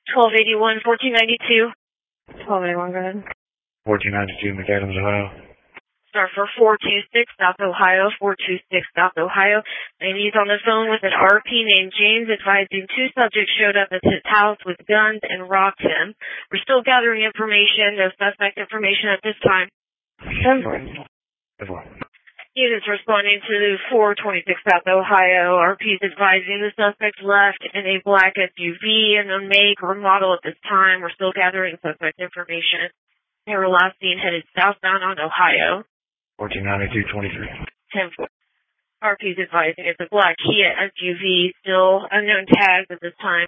1281, 1492. 1281, go ahead. 1492 McAdams, Ohio. Start for 426 South Ohio, 426 South Ohio. And he's on the phone with an RP named James advising two subjects showed up at his house with guns and robbed him. We're still gathering information, no suspect information at this time. Units responding to 426 South Ohio. RP's advising the suspect left in a black SUV and a make or model at this time. We're still gathering suspect information. They were last seen headed southbound on Ohio. 1492-23. 10-4. RP's advising it's a black Kia SUV, still unknown tags at this time.